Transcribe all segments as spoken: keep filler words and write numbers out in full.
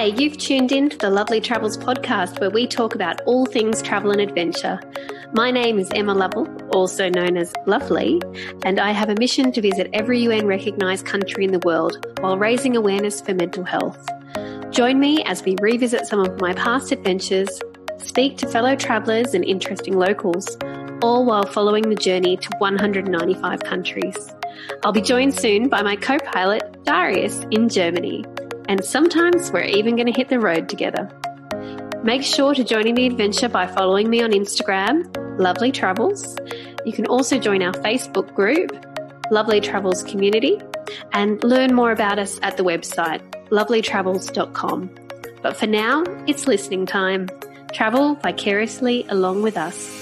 Hi, you've tuned in to the Lovely Travels podcast, where we talk about all things travel and adventure. My name is Emma Lovell, also known as Lovely, and I have a mission to visit every U N recognised country in the world while raising awareness for mental health. Join me as we revisit some of my past adventures, speak to fellow travellers and interesting locals, all while following the journey to one hundred ninety-five countries. I'll be joined soon by my co-pilot, Darius, in Germany. And sometimes we're even going to hit the road together. Make sure to join in the adventure by following me on Instagram, Lovely Travels. You can also join our Facebook group, Lovely Travels Community, and learn more about us at the website, lovely travels dot com. But for now, it's listening time. Travel vicariously along with us.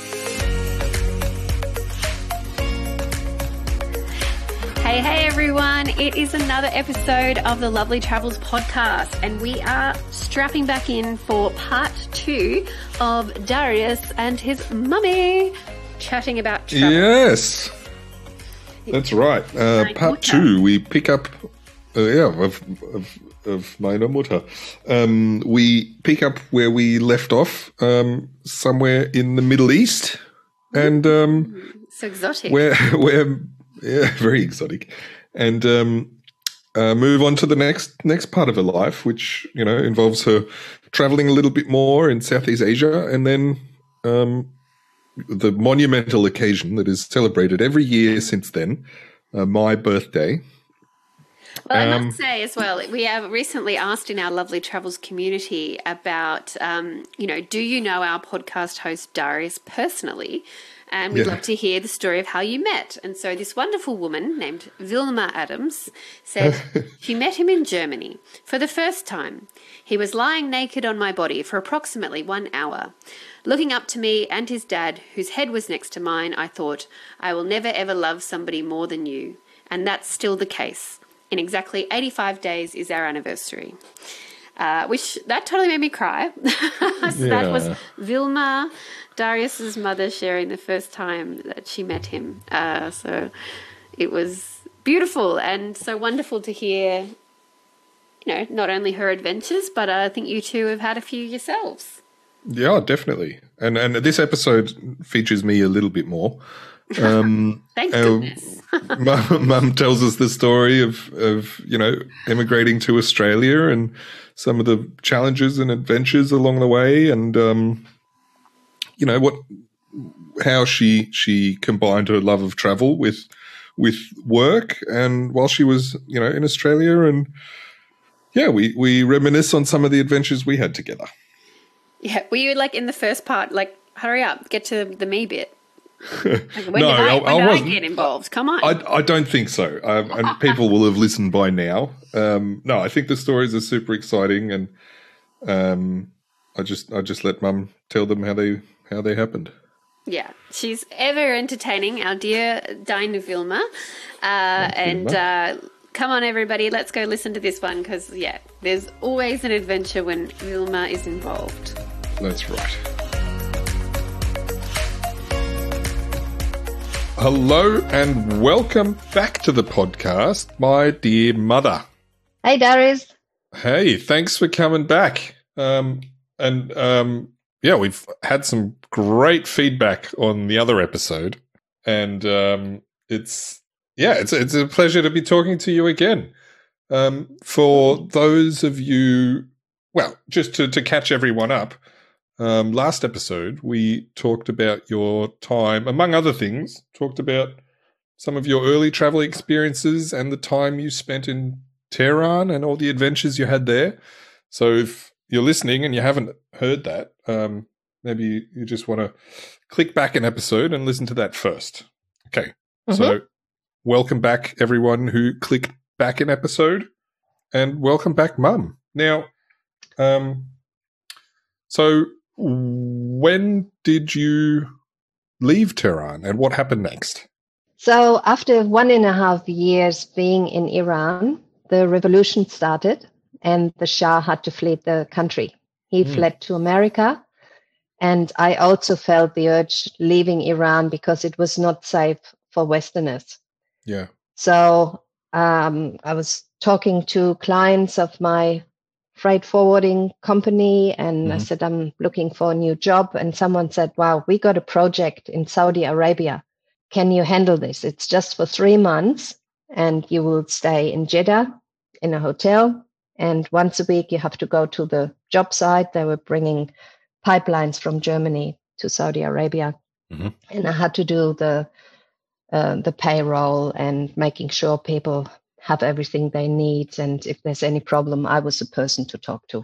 Hey, hey everyone, it is another episode of the Lovely Travels podcast, and we are strapping back in for part two of Darius and his mummy chatting about travel. Yes, that's right. Uh, part two, we pick up, uh, yeah, of, of, of meine Mutter. Um, we pick up where we left off, um, somewhere in the Middle East, and um, so exotic. Where, where. Yeah, very exotic. And um, uh, move on to the next next part of her life, which, you know, involves her traveling a little bit more in Southeast Asia, and then um, the monumental occasion that is celebrated every year since then, uh, my birthday. Well, I um, must say as well, we have recently asked in our Lovely Travels community about, um, you know, do you know our podcast host Darius personally? And we'd yeah. love to hear the story of how you met. And so this wonderful woman named Vilma Adams said, "You met him in Germany for the first time. He was lying naked on my body for approximately one hour. Looking up to me and his dad, whose head was next to mine, I thought, I will never ever love somebody more than you. And that's still the case. In exactly eighty-five days is our anniversary." Uh, which, that totally made me cry. so yeah. That was Vilma, Darius's mother, sharing the first time that she met him. Uh, so it was beautiful and so wonderful to hear, you know, not only her adventures, but I think you two have had a few yourselves. Yeah, definitely. And and this episode features me a little bit more. Um, Thank goodness. Mum, Mum tells us the story of, of, you know, emigrating to Australia and some of the challenges and adventures along the way, and um, you know what, how she she combined her love of travel with with work, and while she was, you know, in Australia, and yeah, we we reminisce on some of the adventures we had together. Yeah, were you like in the first part, like hurry up, get to the me bit? Like, when no, did I, I, when I did wasn't. I get involved? Come on. I, I don't think so. Um, and people will have listened by now. Um, no, I think the stories are super exciting, and um, I just I just let Mum tell them how they how they happened. Yeah, she's ever entertaining, our dear Dinah Vilma. Uh, and uh, come on, everybody, let's go listen to this one because, yeah, there's always an adventure when Vilma is involved. That's right. Hello and welcome back to the podcast, my dear mother. Hey, Darius. Hey, thanks for coming back. Um, and um, yeah, we've had some great feedback on the other episode, and um, it's yeah, it's it's a pleasure to be talking to you again. Um, for those of you, well, just to to catch everyone up. Um, last episode, we talked about your time, among other things, talked about some of your early travel experiences and the time you spent in Tehran and all the adventures you had there. So if you're listening and you haven't heard that, um, maybe you just want to click back an episode and listen to that first. Okay, mm-hmm. So welcome back, everyone who clicked back an episode, and welcome back, Mum. Now, um, so... when did you leave Tehran and what happened next? So after one and a half years being in Iran, the revolution started and the Shah had to flee the country. He mm. fled to America, and I also felt the urge leaving Iran because it was not safe for Westerners. Yeah. So um, I was talking to clients of my freight forwarding company, and Mhm. I said, I'm looking for a new job. And someone said, wow, we got a project in Saudi Arabia. Can you handle this? It's just for three months and you will stay in Jeddah in a hotel. And once a week, you have to go to the job site. They were bringing pipelines from Germany to Saudi Arabia. Mhm. And I had to do the uh, the payroll and making sure people have everything they need. And if there's any problem, I was the person to talk to.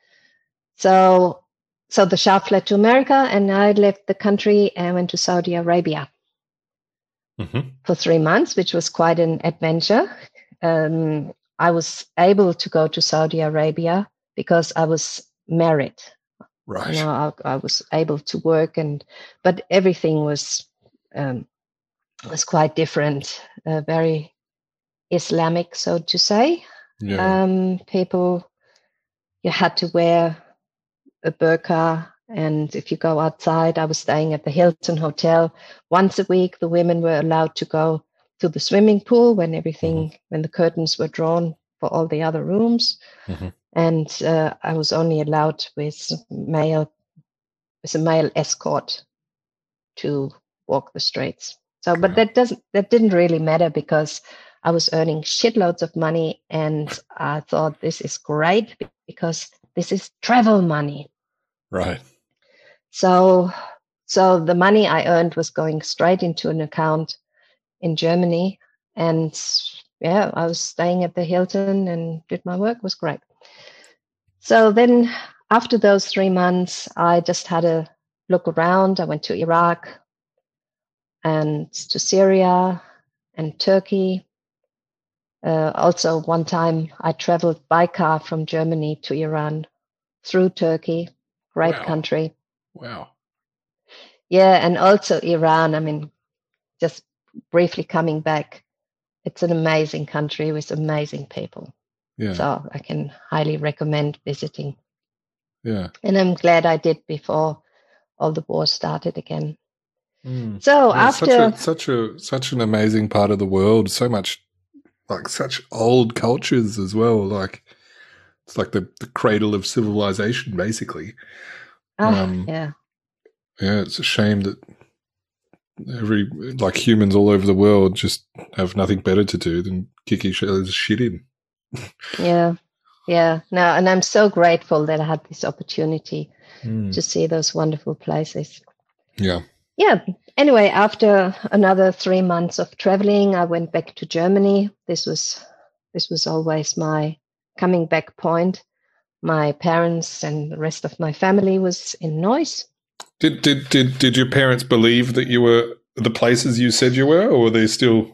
So, so the Shah fled to America, and I left the country and went to Saudi Arabia Mhm. for three months, which was quite an adventure. Um, I was able to go to Saudi Arabia because I was married. Right. You know, I, I was able to work, and but everything was um, was quite different, uh, very Islamic, so to say. Yeah. Um, people, you had to wear a burqa, and if you go outside, I was staying at the Hilton Hotel. Once a week, the women were allowed to go to the swimming pool when everything, Mhm. when the curtains were drawn for all the other rooms. Mhm. And uh, I was only allowed with male, with a male escort to walk the streets. So, but Wow. that doesn't, that didn't really matter because I was earning shitloads of money, and I thought this is great because this is travel money. Right. So, so the money I earned was going straight into an account in Germany, and yeah, I was staying at the Hilton and did my work. It was great. So then, after those three months, I just had a look around. I went to Iraq and to Syria and Turkey. Uh, also, one time I traveled by car from Germany to Iran through Turkey. Great Wow. country. Wow. Yeah, and also Iran. I mean, just briefly coming back, it's an amazing country with amazing people. Yeah. So I can highly recommend visiting. Yeah. And I'm glad I did before all the war started again. Mm. So Yeah, after such a such a such an amazing part of the world. So much, like such old cultures as well. Like it's like the, the cradle of civilization, basically. ah, Um, yeah. yeah, it's a shame that every like humans all over the world just have nothing better to do than kick each other's shit in. Yeah. Yeah. No, and I'm so grateful that I had this opportunity Mm. to see those wonderful places. Yeah. Yeah. Anyway, after another three months of traveling, I went back to Germany. This was this was always my coming back point. My parents and the rest of my family was in Neuss. Did did did did your parents believe that you were the places you said you were, or were they still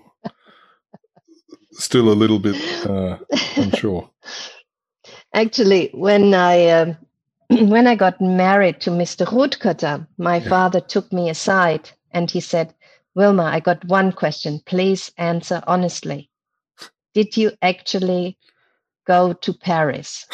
still a little bit uh, unsure? Actually, when I um, when I got married to Mister Rutkötter, my Yeah. father took me aside and he said, Wilma, I got one question. Please answer honestly. Did you actually go to Paris?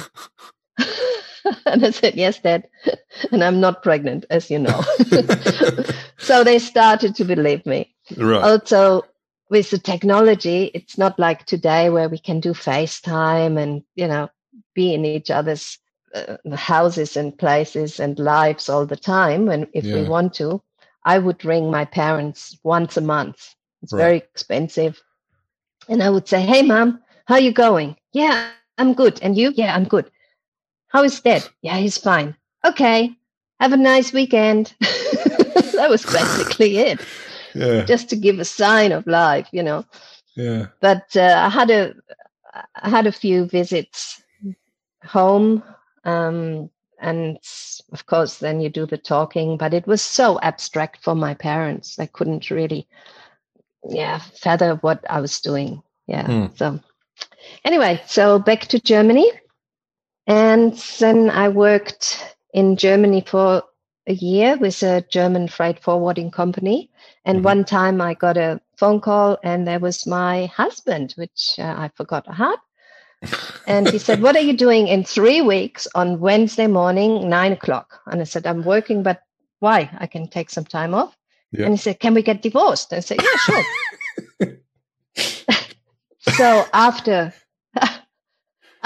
And I said, yes, Dad. And I'm not pregnant, as you know. So they started to believe me. Right. Also, with the technology, it's not like today where we can do FaceTime and, you know, be in each other's uh, houses and places and lives all the time. When if Yeah. we want to, I would ring my parents once a month. It's Right. very expensive. And I would say, hey, Mom, how you going? Yeah, I'm good. And you? Yeah, I'm good. How is Dad? Yeah, he's fine. Okay. Have a nice weekend. That was basically it. Yeah. Just to give a sign of life, you know. Yeah. But uh, I had a I had a few visits home, um, and of course, then you do the talking. But it was so abstract for my parents; they couldn't really, yeah, fathom what I was doing. Yeah. Mm. So anyway, so back to Germany, and then I worked in Germany for a year with a German freight forwarding company. And Mhm. one time I got a phone call, and there was my husband, which uh, I forgot I had. And he said, what are you doing in three weeks on Wednesday morning, nine o'clock? And I said, I'm working, but why? I can take some time off. Yeah. And he said, can we get divorced? I said, yeah, sure. So after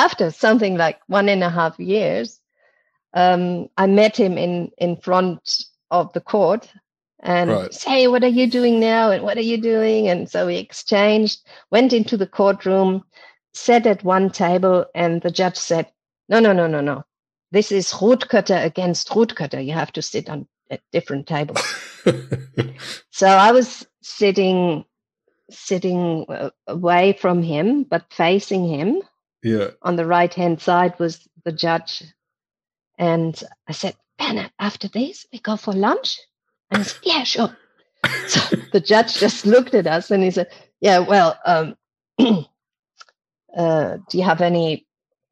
after something like one and a half years, um, I met him in, in front of the court and Right. say, hey, what are you doing now? And what are you doing? And so we exchanged, went into the courtroom, sat at one table, and the judge said, no, no, no, no, no. This is Rotkötter against Rotkötter. You have to sit on at different tables. So I was sitting sitting uh, away from him, but facing him. Yeah. On the right-hand side was the judge. And I said, Bernhard, after this, we go for lunch? And he said, yeah, sure. So the judge just looked at us and he said, yeah, well, um, uh, do you have any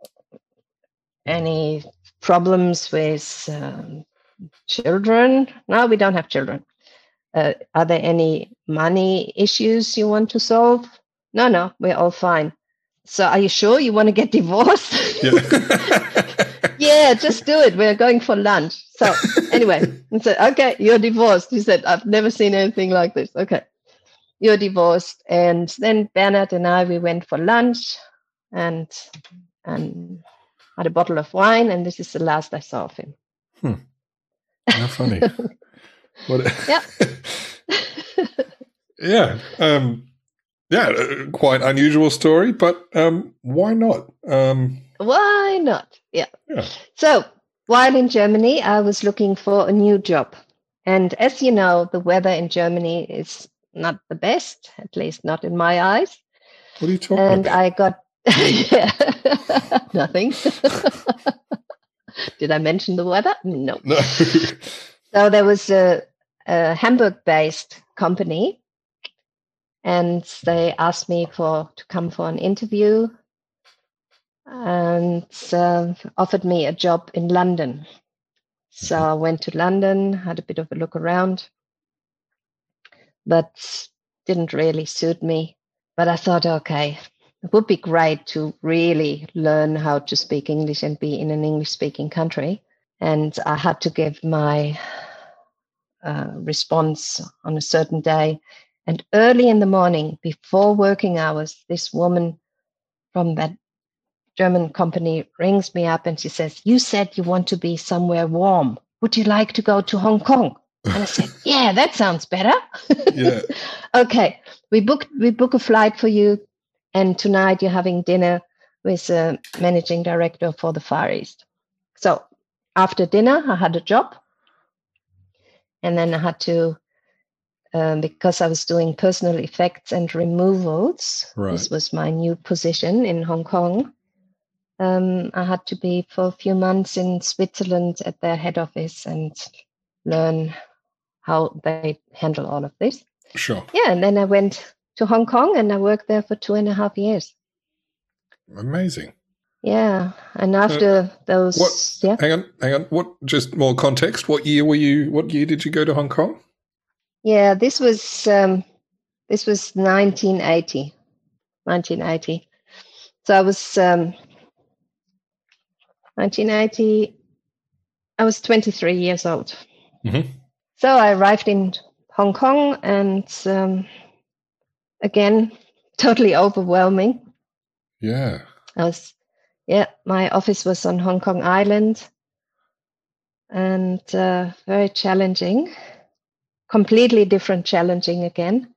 any problems with um, children? No, we don't have children. Uh, are there any money issues you want to solve? No, no, we're all fine. So are you sure you want to get divorced? Yeah. Yeah, just do it. We're going for lunch. So anyway, I said, okay, you're divorced. He said, I've never seen anything like this. Okay, you're divorced. And then Bernhard and I, we went for lunch and and had a bottle of wine. And this is the last I saw of him. Hmm. How funny. What? Yeah. Yeah. Um, yeah. Quite unusual story, but um, why not? Um, why not? Yeah. Yeah. So while in Germany, I was looking for a new job. And as you know, the weather in Germany is not the best, at least not in my eyes. What are you talking and about? And I got yeah, nothing. Did I mention the weather? No. No. So there was a, a Hamburg-based company, and they asked me for to come for an interview, and uh, offered me a job in London. So I went to London, had a bit of a look around, but didn't really suit me. But I thought, okay, it would be great to really learn how to speak English and be in an English-speaking country. And I had to give my uh, response on a certain day. And early in the morning, before working hours, this woman from that German company rings me up and she says, you said you want to be somewhere warm. Would you like to go to Hong Kong? And I said, yeah, that sounds better. Yeah. Okay, we booked we book a flight for you, and tonight you're having dinner with the managing director for the Far East. So after dinner, I had a job, and then I had to, um, because I was doing personal effects and removals. Right. This was my new position in Hong Kong. Um, I had to be for a few months in Switzerland at their head office and learn how they handle all of this. Sure. Yeah, and then I went to Hong Kong and I worked there for two and a half years. Amazing. Yeah, and after uh, those, what, yeah. Hang on, hang on. What? Just more context. What year were you? What year did you go to Hong Kong? Yeah, this was um, this was nineteen eighty. nineteen eighty. So I was um, nineteen eighty. I was twenty-three years old. Mm-hmm. So I arrived in Hong Kong, and um, again, totally overwhelming. Yeah. I was, yeah, my office was on Hong Kong Island, and uh, very challenging, completely different challenging again.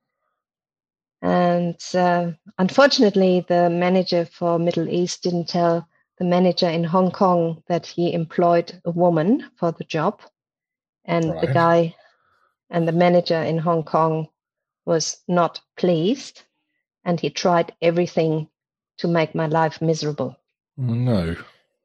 And uh, unfortunately, the manager for Middle East didn't tell the manager in Hong Kong that he employed a woman for the job. And right. the guy and the manager in Hong Kong was not pleased, and he tried everything to make my life miserable. Oh, no.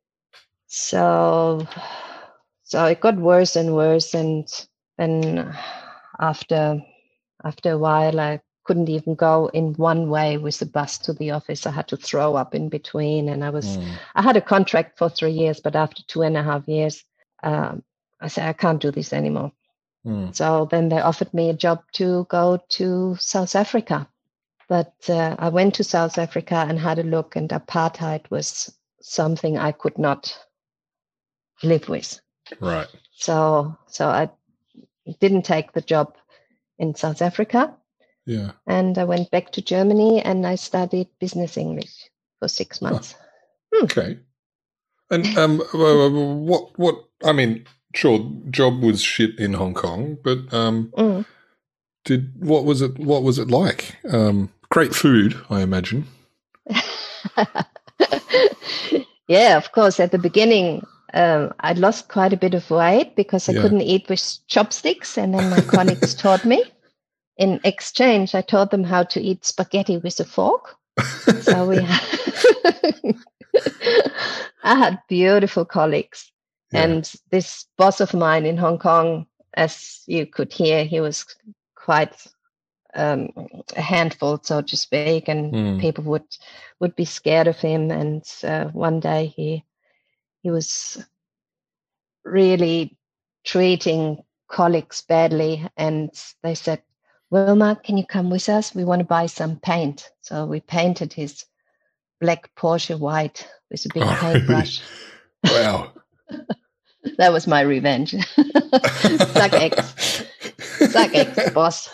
So, so it got worse and worse, and then after after a while, I couldn't even go in one way with the bus to the office. I had to throw up in between, and I was mm. I had a contract for three years, but after two and a half years, um, I said I can't do this anymore. Mm. So then they offered me a job to go to South Africa. But uh, I went to South Africa and had a look, and apartheid was something I could not live with. Right. So, so I didn't take the job in South Africa. Yeah. And I went back to Germany and I studied business English for six months. Okay. And um, what what I mean, sure, job was shit in Hong Kong, but um, Mm. did what was it? What was it like? Um, great food, I imagine. Yeah, of course. At the beginning, um, I lost quite a bit of weight because I Yeah. couldn't eat with chopsticks, and then my colleagues taught me. In exchange, I taught them how to eat spaghetti with a fork. So we had I had beautiful colleagues. Yeah. And this boss of mine in Hong Kong, as you could hear, he was quite um, a handful, so to speak, and Mm. people would would be scared of him. And uh, one day he he was really treating colleagues badly, and they said, "Wilma, can you come with us? We want to buy some paint." So we painted his black Porsche white with a big Oh, paintbrush. Really? Wow. That was my revenge. Suck eggs. Suck eggs, boss.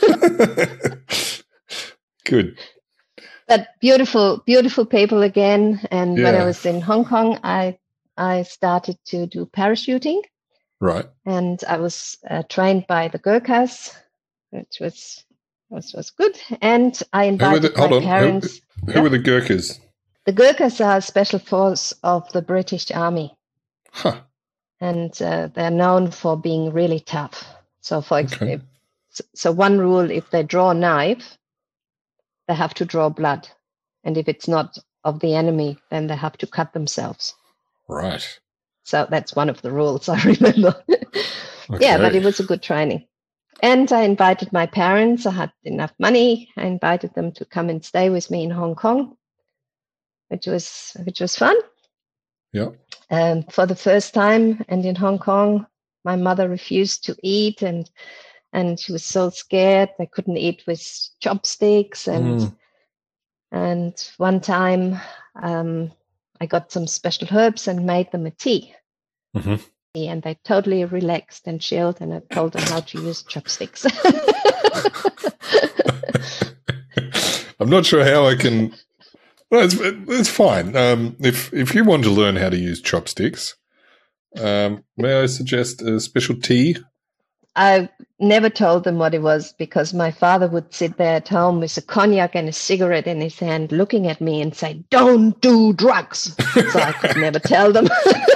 Good. But beautiful, beautiful people again. And Yeah. when I was in Hong Kong, I I started to do parachuting. Right. And I was uh, trained by the Gurkhas, which was was was good. And I invited the, hold my on. parents. Who, who Yeah. were the Gurkhas? The Gurkhas are a special force of the British Army. Huh. And uh, they're known for being really tough. So, for Okay. example, so one rule: if they draw a knife, they have to draw blood, and if it's not of the enemy, then they have to cut themselves. Right. So that's one of the rules I remember. Okay. Yeah, but it was a good training. And I invited my parents. I had enough money. I invited them to come and stay with me in Hong Kong, which was which was fun. Yeah. Um, for the first time, and in Hong Kong, my mother refused to eat, and and she was so scared. I couldn't eat with chopsticks, and Mm. and one time um, I got some special herbs and made them a tea. Mm-hmm. And they totally relaxed and chilled, and I told them how to use chopsticks. I'm not sure how I can. Well, it's, it's fine. Um, if if you want to learn how to use chopsticks, um, may I suggest a special tea? I never told them what it was, because my father would sit there at home with a cognac and a cigarette in his hand, looking at me and say, "Don't do drugs." So I could never tell them.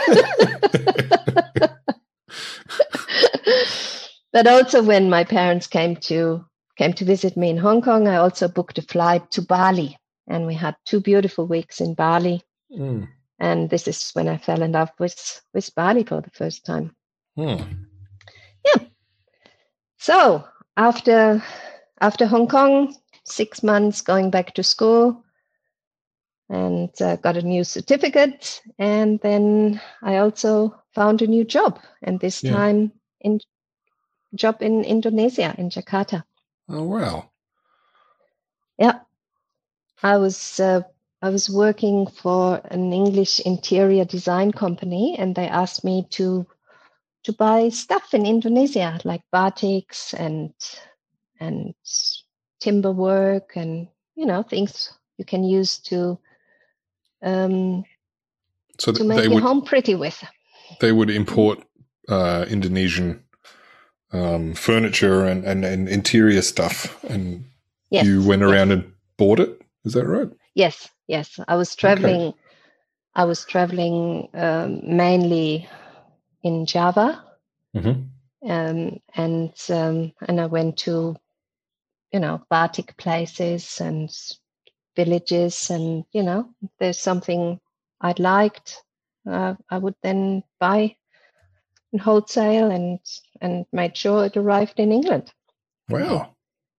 But also, when my parents came to came to visit me in Hong Kong, I also booked a flight to Bali, and we had two beautiful weeks in Bali. Mm. And this is when I fell in love with with Bali for the first time. Mm. Yeah. So after after Hong Kong, six months going back to school, and uh, got a new certificate, and then I also found a new job, and this Yeah. time in job in Indonesia, in Jakarta. Oh wow! Yeah, I was uh, I was working for an English interior design company, and they asked me to to buy stuff in Indonesia, like batiks and and timber work, and you know, things you can use to um, So to make they your would home pretty with. they would import uh, Indonesian um, furniture and, and, and interior stuff, and Yes, you went yes. around and bought it. Is that right? Yes, yes. I was traveling. Okay. I was traveling um, mainly in Java, Mm-hmm. um, and um, and I went to, you know, batik places and villages, and you know, if there's something I'd liked, uh, I would then buy in wholesale and and made sure it arrived in England. Wow.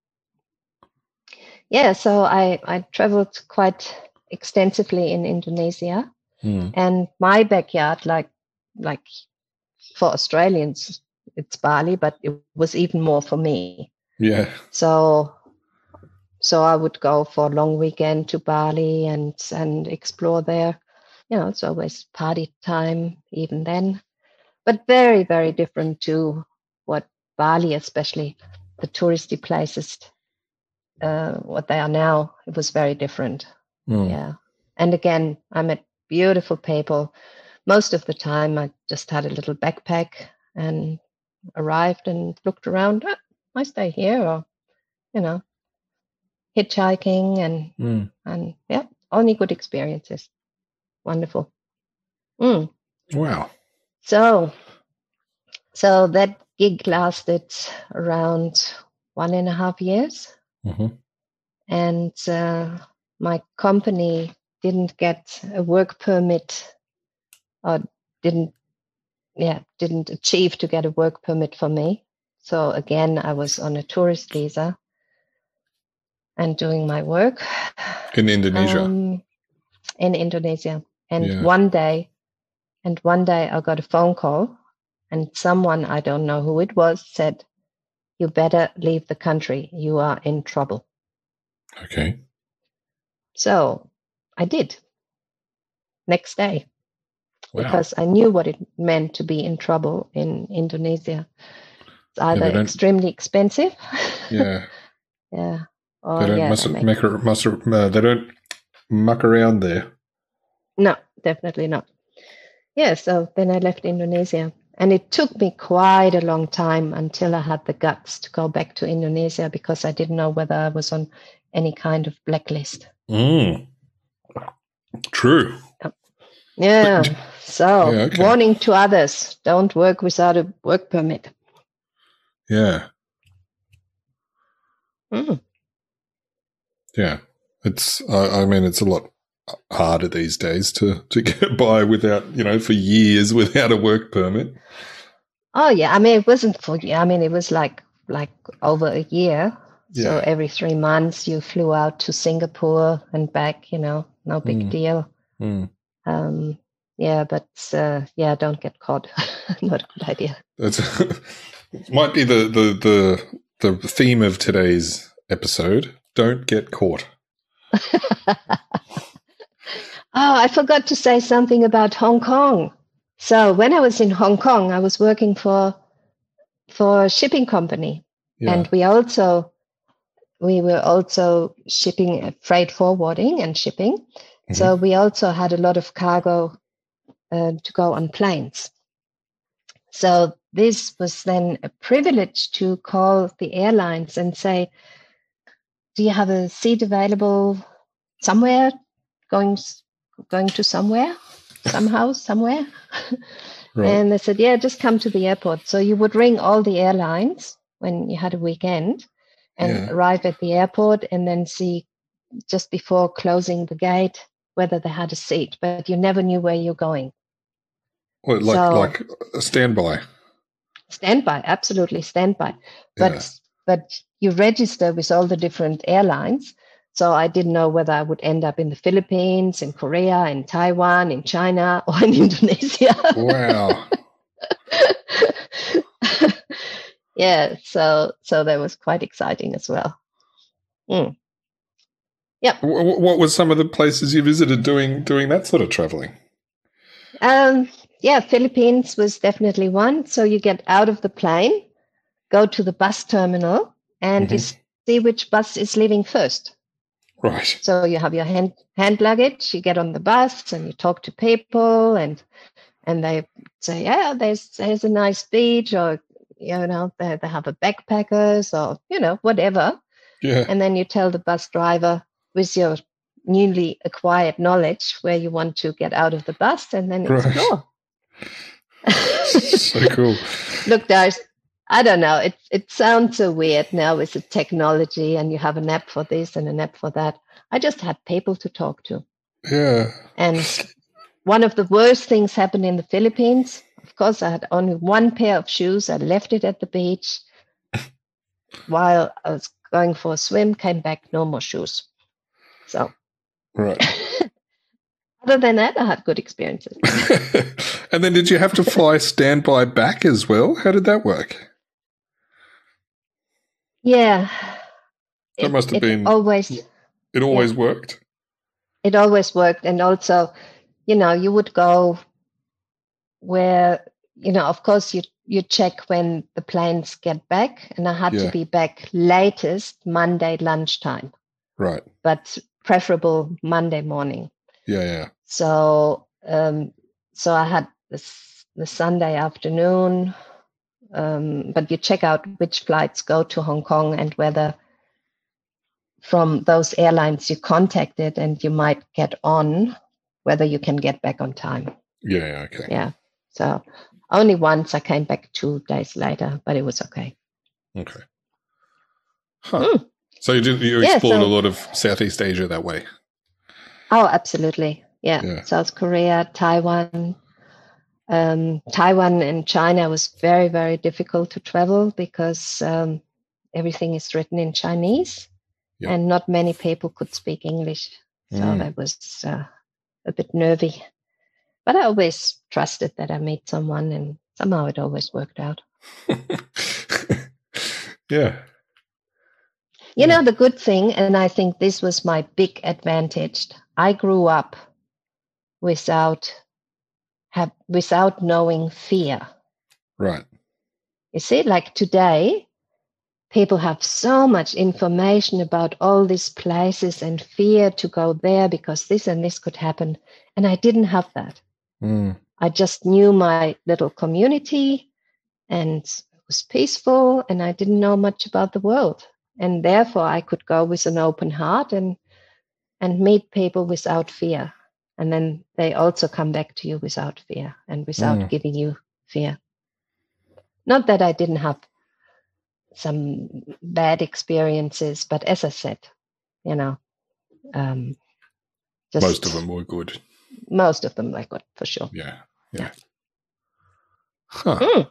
Yeah, so I I traveled quite extensively in Indonesia, Mm. and my backyard, like like for Australians, it's Bali, but it was even more for me. Yeah. So so I would go for a long weekend to Bali and and explore there. You know, it's always party time even then, but very, very different to what Bali, especially the touristy places, uh, what they are now. It was very different. Mm. Yeah. And again, I met beautiful people. Most of the time, I just had a little backpack and arrived and looked around. Oh, I stay here, or you know, hitchhiking and Mm. and yeah, only good experiences. Wonderful. Mm. Wow. So, so that gig lasted around one and a half years, Mm-hmm. and uh, my company didn't get a work permit, or didn't, yeah, didn't achieve to get a work permit for me. So again, I was on a tourist visa and doing my work In Indonesia. um, in Indonesia. And Yeah. one day, and one day I got a phone call, and someone, I don't know who it was, said, "You better leave the country. You are in trouble." Okay. So I did. Next day, Wow. because I knew what it meant to be in trouble in Indonesia. It's either Yeah, extremely expensive. Yeah. Yeah. Or, They don't yeah, mess, they, make, make, mess, uh, they don't muck around there. no, definitely not. Yeah, so then I left Indonesia. And it took me quite a long time until I had the guts to go back to Indonesia, because I didn't know whether I was on any kind of blacklist. Mm. True. Yeah. But, so, yeah, okay. warning to others, don't work without a work permit. Yeah. Mm. Yeah. It's, I, I mean, it's a lot harder these days to, to get by without, you know, for years without a work permit. Oh, yeah. I mean, it wasn't for, I mean, it was like, like over a year. Yeah. So every three months you flew out to Singapore and back, you know, no big Mm. deal. Mm. Um, yeah, but uh, yeah, don't get caught. Not a good idea. That's might be the, the, the, the theme of today's episode. Don't get caught. Oh, I forgot to say something about Hong Kong. So when I was in Hong Kong, I was working for for a shipping company, Yeah. and we also we were also shipping, freight forwarding and shipping. Mm-hmm. So we also had a lot of cargo uh, to go on planes. So this was then a privilege to call the airlines and say, "Do you have a seat available somewhere, going going to somewhere, somehow, somewhere?" Right. And they said, "Yeah, just come to the airport." So you would ring all the airlines when you had a weekend and yeah. arrive at the airport, and then see just before closing the gate whether they had a seat, but you never knew where you're going. Well, like so, like a standby. Standby, absolutely standby. But yeah. but you register with all the different airlines. So I didn't know whether I would end up in the Philippines, in Korea, in Taiwan, in China, or in Indonesia. Wow. Yeah, so so that was quite exciting as well. Mm. Yeah. What were some of the places you visited doing doing that sort of traveling? Um, yeah, Philippines was definitely one. So you get out of the plane, go to the bus terminal, and mm-hmm. you see which bus is leaving first. Right. So you have your hand hand luggage, you get on the bus and you talk to people, and and they say, yeah, there's there's a nice beach, or you know, they, they have a backpackers, or you know, whatever. Yeah. And then you tell the bus driver with your newly acquired knowledge where you want to get out of the bus, and then explore. Right. So cool. Look, there's I don't know. It it sounds so weird now with the technology, and you have an app for this and an app for that. I just had people to talk to. Yeah. And one of the worst things happened in the Philippines. Of course, I had only one pair of shoes. I left it at the beach while I was going for a swim, came back, no more shoes. So, right. Other than that, I had good experiences. And then did you have to fly standby back as well? How did that work? Yeah. That it, must have it been always. It always yeah. worked. It always worked. And also, you know, you would go where, you know, of course, you you check when the planes get back. And I had yeah. to be back latest Monday lunchtime. Right. But preferable Monday morning. Yeah, yeah. So, um, so I had this the Sunday afternoon, um, but you check out which flights go to Hong Kong and whether from those airlines you contacted and you might get on, whether you can get back on time. Yeah, yeah, okay. Yeah. So only once I came back two days later, but it was okay. Okay. Huh. Mm. So you did, you Yeah, explored so- a lot of Southeast Asia that way. Oh, absolutely. Yeah. Yeah. South Korea, Taiwan. Um, Taiwan and China was very, very difficult to travel because um, everything is written in Chinese, Yeah. and not many people could speak English. So Mm. that was uh, a bit nervy. But I always trusted that I meet someone, and somehow it always worked out. Yeah. You Yeah. know, the good thing, and I think this was my big advantage, I grew up without have without knowing fear. Right. You see, like today, people have so much information about all these places and fear to go there because this and this could happen. And I didn't have that. Mm. I just knew my little community and it was peaceful, and I didn't know much about the world. And therefore I could go with an open heart and and meet people without fear. And then they also come back to you without fear and without Mm. giving you fear. Not that I didn't have some bad experiences, but as I said, you know, um, just Most of them were good. most of them were good for sure. Yeah. Yeah. Yeah. Huh. Mm.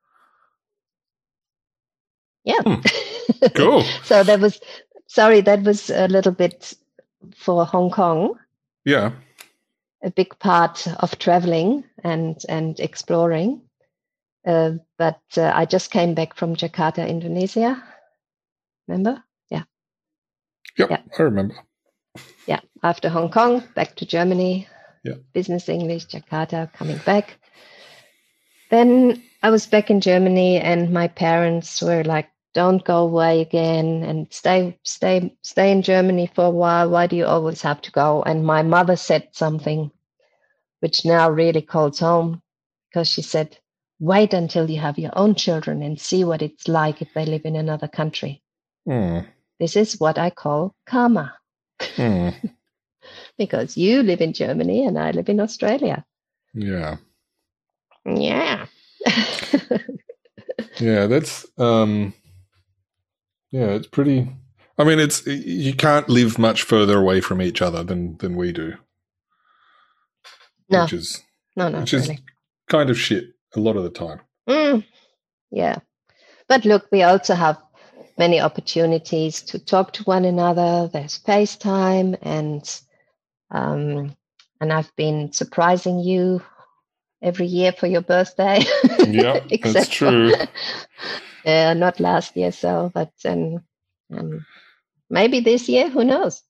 Yeah. Hmm. Cool. So that was, sorry, that was a little bit for Hong Kong, Yeah. a big part of traveling and, and exploring. Uh, but uh, I just came back from Jakarta, Indonesia. Remember? Yeah. Yep. Yeah. I remember. Yeah. After Hong Kong, back to Germany. Yeah. Business English, Jakarta, coming back. Then I was back in Germany, and my parents were like, don't go away again and stay, stay, stay in Germany for a while. Why do you always have to go? And my mother said something which now really calls home, because she said, wait until you have your own children and see what it's like if they live in another country. Mm. This is what I call karma, Mm. because you live in Germany and I live in Australia. Yeah. Yeah. Yeah, that's um yeah, it's pretty I mean it's you can't live much further away from each other than than we do. No. Which is No, not which is really. kind of shit a lot of the time. Mm, yeah. But look, we also have many opportunities to talk to one another. There's FaceTime, and um, and I've been surprising you every year for your birthday. Yeah, that's Except true. For, uh, not last year, so, but um, um, maybe this year, who knows?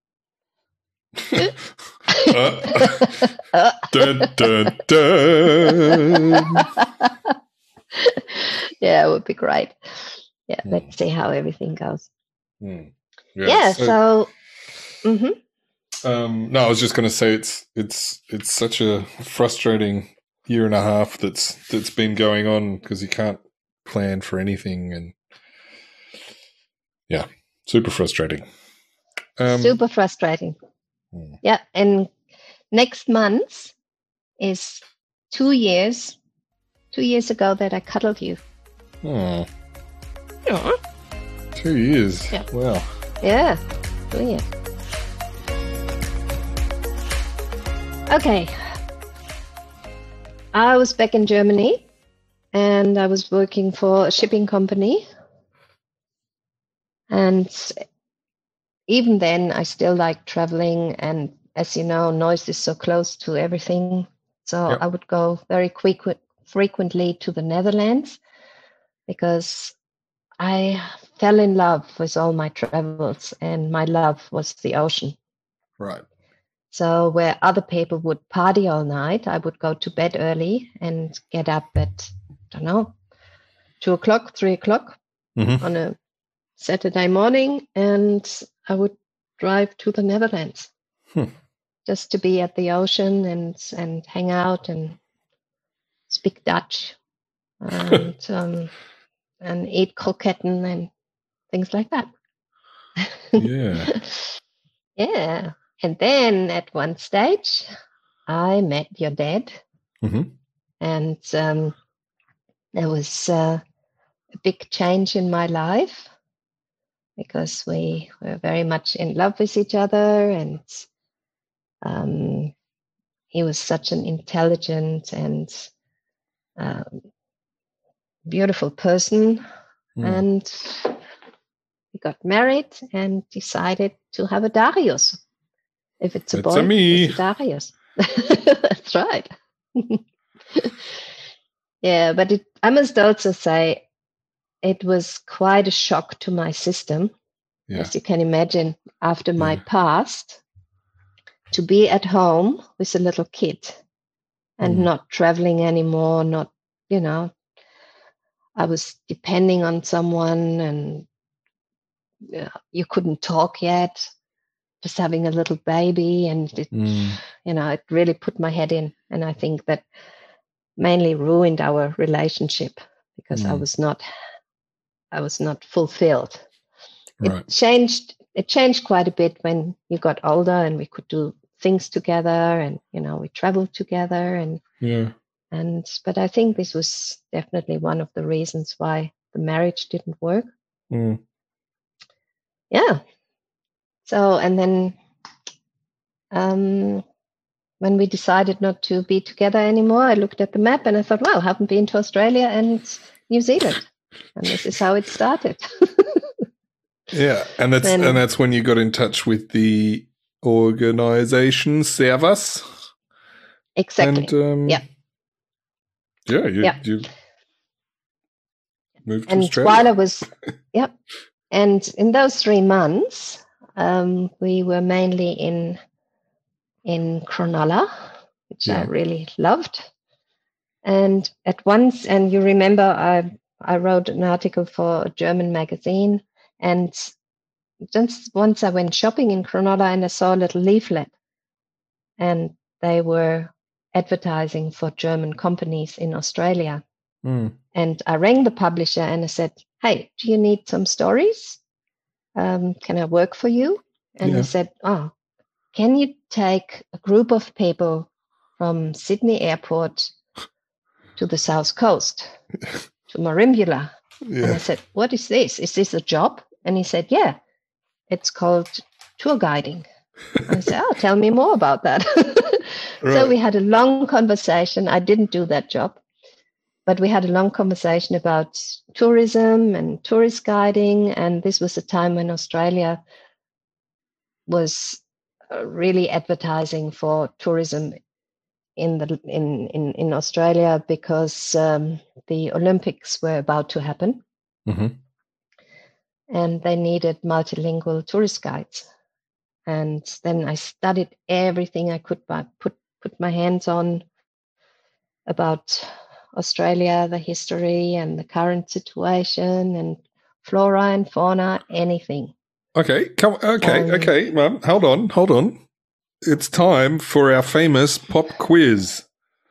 uh, dun, dun, dun. Yeah, it would be great. Yeah, Hmm. let's see how everything goes. Hmm. Yeah, Yeah, so, so, mhm. um, no, I was just going to say it's it's it's such a frustrating year and a half that's that's been going on because you can't plan for anything, and yeah, super frustrating. Um, Super frustrating. hmm. Yeah, and next month is two years, two years ago that I cuddled you. Oh, Yeah. two years. Yeah. Wow. Yeah, two years. Okay. I was back in Germany, and I was working for a shipping company. And even then, I still like traveling. And as you know, Neuss is so close to everything. So Yep. I would go very quick, frequently to the Netherlands, because I fell in love with all my travels, and my love was the ocean. Right. So where other people would party all night, I would go to bed early and get up at, I don't know, two o'clock, three o'clock Mm-hmm. on a Saturday morning, and I would drive to the Netherlands. Hmm. just to be at the ocean and and hang out and speak Dutch and um, and eat kroketten and things like that. Yeah. Yeah. And then at one stage, I met your dad. Mm-hmm. And um, there was uh, a big change in my life because we were very much in love with each other. And um, he was such an intelligent and um, beautiful person. Mm. And we got married and decided to have a Darius. If it's a That's boy, a me. it's a Darius. That's right. Yeah, but it, I must also say it was quite a shock to my system, yeah. As you can imagine, after my yeah. past, to be at home with a little kid and mm. not traveling anymore, not, you know, I was depending on someone and uh, you couldn't talk yet, just having a little baby. And, it, mm. you know, it really put my head in. And I think that mainly ruined our relationship because mm. I was not, I was not fulfilled. Right. It changed, it changed quite a bit when you got older and we could do things together and, you know, we traveled together and, yeah. and, but I think this was definitely one of the reasons why the marriage didn't work. Mm. Yeah. So, and then, um, when we decided not to be together anymore, I looked at the map and I thought, wow, I haven't been to Australia and New Zealand. And this is how it started. Yeah, and that's then, and that's when you got in touch with the organization Servus. Exactly. And, um, yeah. Yeah, you, yeah. you moved to and Australia. While I was, yeah. And in those three months, um, we were mainly in in Cronulla, which yeah. I really loved. And at once, and you remember, I I wrote an article for a German magazine, and just once I went shopping in Cronulla and I saw a little leaflet, and they were advertising for German companies in Australia. Mm. And I rang the publisher and I said, "Hey, do you need some stories? Um, can I work for you?" And yeah. he said, "Oh, can you take a group of people from Sydney Airport to the South Coast, to Merimbula?" Yeah. And I said, "What is this? Is this a job?" And he said, "Yeah, it's called tour guiding." I said, "Oh, tell me more about that." Right. So we had a long conversation. I didn't do that job, but we had a long conversation about tourism and tourist guiding. And this was a time when Australia was really advertising for tourism in the in in, in Australia because um, the Olympics were about to happen. Mm-hmm. And they needed multilingual tourist guides. And then I studied everything I could put put my hands on about Australia, the history and the current situation and flora and fauna, anything. Okay, come. Okay, um, okay, Mum. Hold on, hold on. It's time for our famous pop quiz.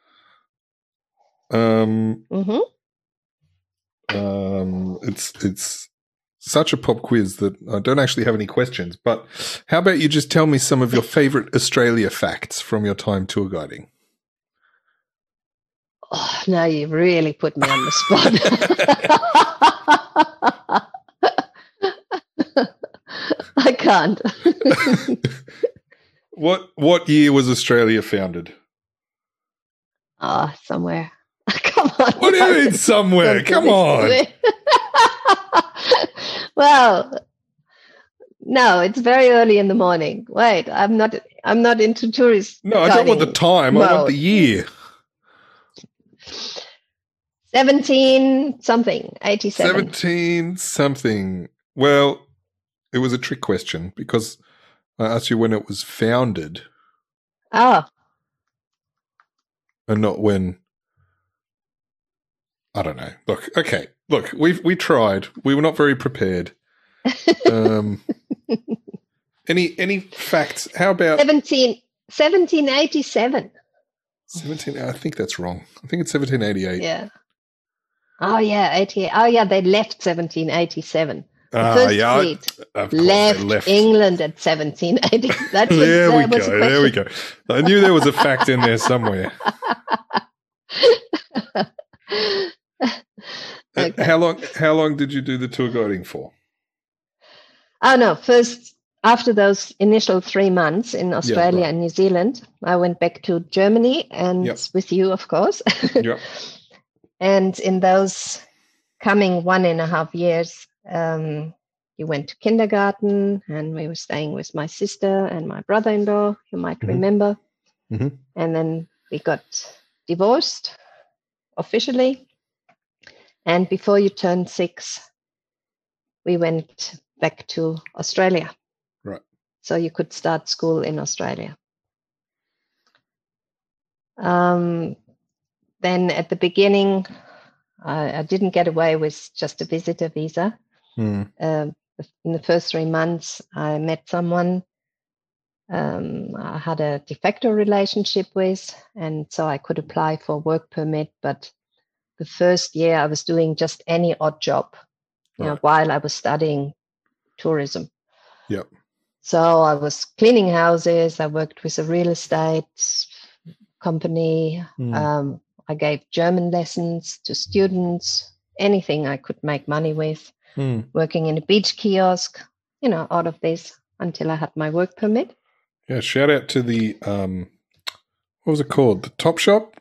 Um. Mm-hmm. Um. It's it's. Such a pop quiz that I don't actually have any questions, but how about you just tell me some of your favorite Australia facts from your time tour guiding? Oh, now you really put me on the spot. I can't. What what year was Australia founded? Ah, oh, somewhere. Come on. What do you mean somewhere? Come on. Well, no, it's very early in the morning. Wait, I'm not. I'm not into tourist. No, I don't want the time. Mode. I want the year. Seventeen something, eighty-seven. Seventeen something. Well, it was a trick question because I asked you when it was founded. Oh. And not when. I don't know. Look, okay. Look, we we tried. We were not very prepared. Um, any any facts? How about seventeen seventeen eighty-seven. seventeen, I think that's wrong. I think it's seventeen eighty-eight. Yeah. Oh, yeah, eighty-eight. Oh, yeah, they left seventeen eighty-seven. The Ah, first yeah, fleet of course left, they left England at seventeen eighty. That's what, there we uh, was go. the There we go. I knew there was a fact in there somewhere. Okay. How long? How long did you do the tour guiding for? Oh, no. First, after those initial three months in Australia right. and New Zealand, I went back to Germany and Yep. with you, of course. Yep. And in those coming one and a half years, um, you went to kindergarten, and we were staying with my sister and my brother-in-law, you might Mhm. remember. Mhm. And then we got divorced officially. And before you turned six, we went back to Australia. Right. So you could start school in Australia. Um, then at the beginning, I, I didn't get away with just a visitor visa. Mm. Um, in the first three months, I met someone um, I had a de facto relationship with, and so I could apply for work permit. But the first year, I was doing just any odd job, you know, Right. while I was studying tourism. Yep. So I was cleaning houses. I worked with a real estate company. Mm. Um, I gave German lessons to students, anything I could make money with, Mm. working in a beach kiosk, you know, all of this until I had my work permit. Yeah. Shout out to the um, what was it called? The Top Shop.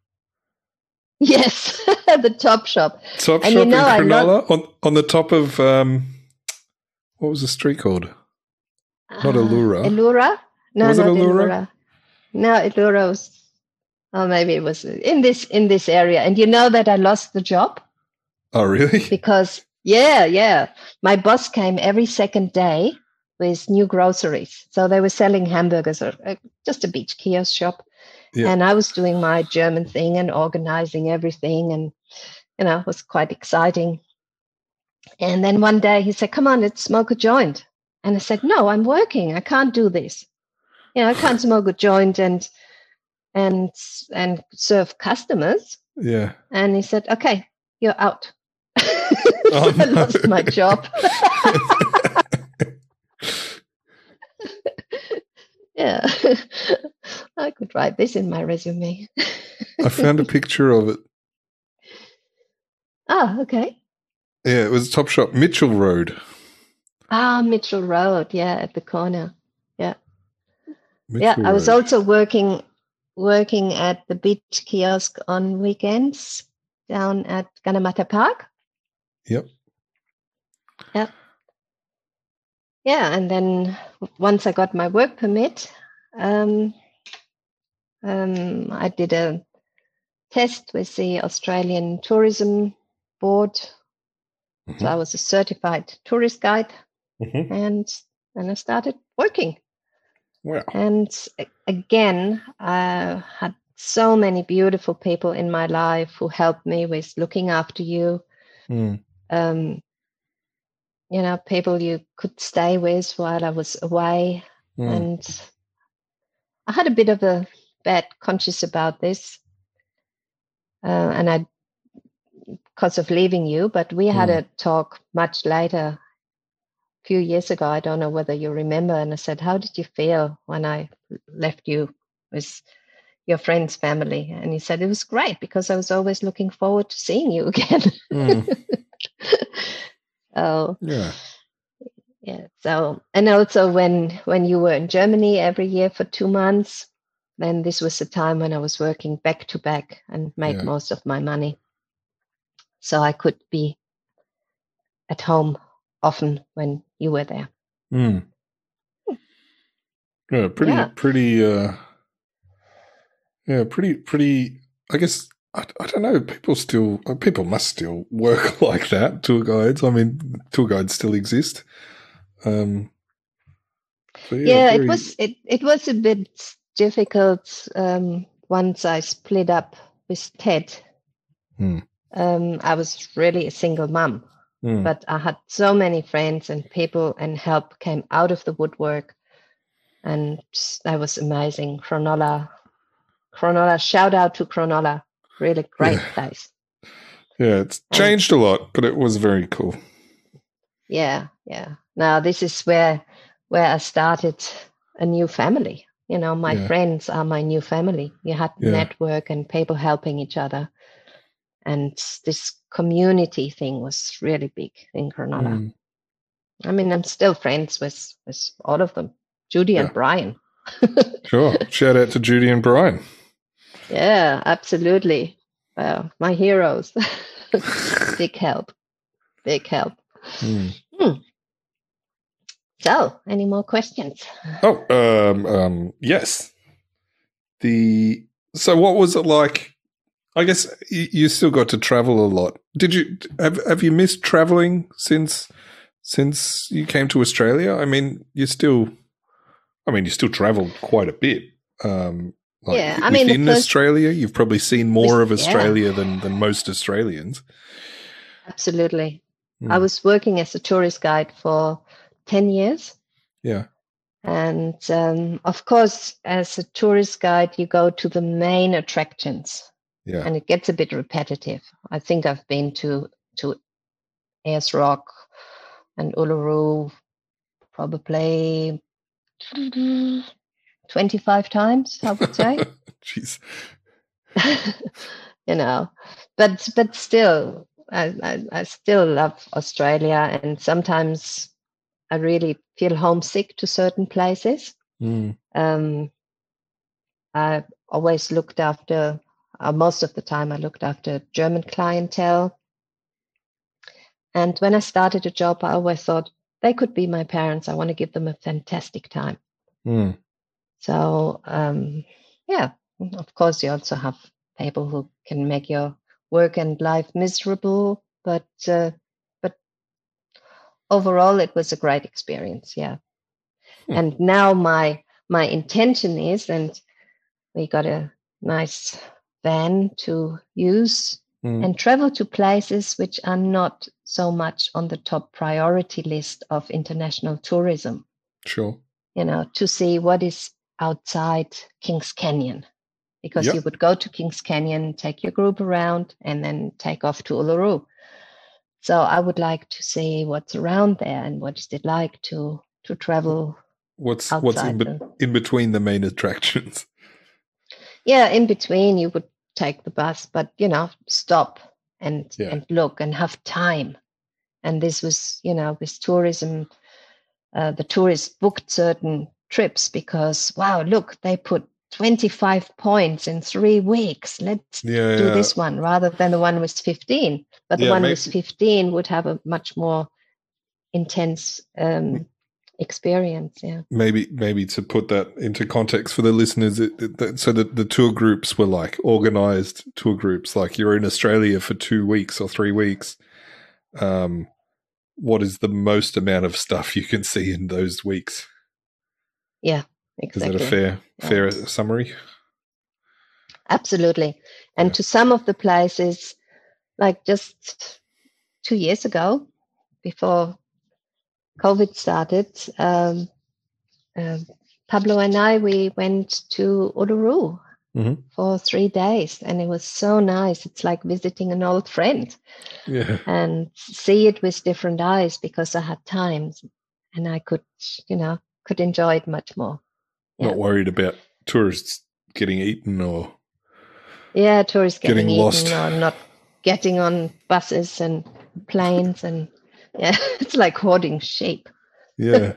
Yes, the Top Shop. Top And Shop you know, I in love- Cronulla on on the top of um, what was the street called? Not Allura. Uh, Allura? No, Was it not Allura? Allura. No, Allura was, oh, maybe it was in this in this area. And you know that I lost the job Oh, really? because, yeah, yeah, my boss came every second day with new groceries. So they were selling hamburgers or uh, just a beach kiosk shop. Yeah. And I was doing my German thing and organizing everything. And, you know, it was quite exciting. And then one day he said, come on, let's smoke a joint. And I said, no, I'm working. I can't do this. You know, I can't smoke a joint and and and serve customers. Yeah. And he said, okay, you're out. Oh, I no. lost my job. Yeah. I could write this in my resume. I found a picture of it. Oh, okay. Yeah, it was Top Shop, Mitchell Road. Ah, Mitchell Road. Yeah, at the corner. Yeah. Mitchell Yeah, I was Road. also working working at the beach kiosk on weekends down at Ganamata Park. Yep. Yeah. Yeah, and then once I got my work permit, um, um, I did a test with the Australian Tourism Board. So Mhm. I was a certified tourist guide, Mhm. and then I started working. Wow. And a- again, I had so many beautiful people in my life who helped me with looking after you. Mm. Um, you know, people you could stay with while I was away. Mm. And I had a bit of a bad conscience about this. Uh, and I, because of leaving you, but we had Mm. a talk much later, a few years ago. I don't know whether you remember. And I said, how did you feel when I left you with your friend's family? And he said, it was great because I was always looking forward to seeing you again. Mm. Oh, Yeah. yeah. So, and also when when you were in Germany every year for two months, then this was the time when I was working back to back and made Yeah. most of my money. So I could be at home often when you were there. Mm. Yeah, pretty, Yeah. pretty, uh, yeah, pretty, pretty, I guess, I, I don't know, people still, uh, people must still work like that, tour guides. I mean, tour guides still exist. Um, so yeah, Yeah, very, it was it, it was a bit difficult um, once I split up with Ted. Hmm. Um, I was really a single mom, Mm. but I had so many friends and people and help came out of the woodwork. And that was amazing. Cronulla, Cronulla, shout out to Cronulla. Really great yeah. place. Yeah, it's changed and, a lot, but it was very cool. Yeah, yeah. Now this is where where I started a new family. You know, my yeah. friends are my new family. You had yeah. network and people helping each other. And this community thing was really big in Cronulla. Mm. I mean, I'm still friends with, with all of them. Judy yeah. and Brian. Sure. Shout out to Judy and Brian. Yeah, absolutely. Well, my heroes. Big help. Big help. Mm. Hmm. So, any more questions? Oh, um, um, yes. The so, what was it like? I guess you, you still got to travel a lot. Did you have have you missed traveling since since you came to Australia? I mean, you still, I mean, you still traveled quite a bit. Um, like yeah, I mean, within first, Australia, you've probably seen more of Australia yeah. than than most Australians. Absolutely. Mm. I was working as a tourist guide for ten years. Yeah. And um, of course, as a tourist guide, you go to the main attractions. Yeah. And it gets a bit repetitive. I think I've been to to Ayers Rock and Uluru probably twenty-five times, I would say. Jeez. You know, but but still, I, I I still love Australia, and sometimes I really feel homesick to certain places. Mm. Um, I always looked after. Uh, most of the time, I looked after German clientele. And when I started a job, I always thought they could be my parents. I want to give them a fantastic time. Mm. So, um, yeah, of course, you also have people who can make your work and life miserable. But uh, but overall, it was a great experience. Yeah. Hmm. And now my my intention is, and we got a nice van to use mm. and travel to places which are not so much on the top priority list of international tourism. Sure. You know, to see what is outside Kings Canyon, because yep. you would go to Kings Canyon, take your group around, and then take off to Uluru. So I would like to see what's around there and what is it like to to travel. What's what's in, be- in between the main attractions? Yeah, in between you would take the bus, but you know, stop and yeah. and look and have time. And this was, you know, with tourism, uh, the tourists booked certain trips because wow, look, they put twenty-five points in three weeks. Let's yeah, do yeah. this one rather than the one with fifteen. But the yeah, one maybe- with fifteen would have a much more intense um, experience. Yeah. Maybe, maybe to put that into context for the listeners, it, it, so that the tour groups were like organized tour groups, like you're in Australia for two weeks or three weeks. Um, what is the most amount of stuff you can see in those weeks? Yeah, exactly. Is that a fair, yeah. fair summary? Absolutely. And yeah. to some of the places, like just two years ago, before COVID started, um, uh, Pablo and I, we went to Uluru mm-hmm. for three days, and it was so nice. It's like visiting an old friend, yeah, and see it with different eyes because I had time, and I could, you know, could enjoy it much more. Yeah. Not worried about tourists getting eaten or yeah, tourists getting, getting eaten lost or not getting on buses and planes, and yeah, it's like hoarding sheep. Yeah.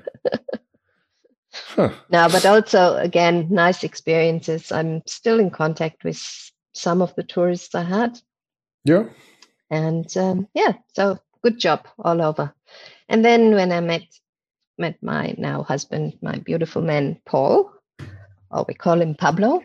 Huh. No, but also, again, nice experiences. I'm still in contact with some of the tourists I had. Yeah. And um, yeah, so good job all over. And then when I met met my now husband, my beautiful man, Paul, or we call him Pablo,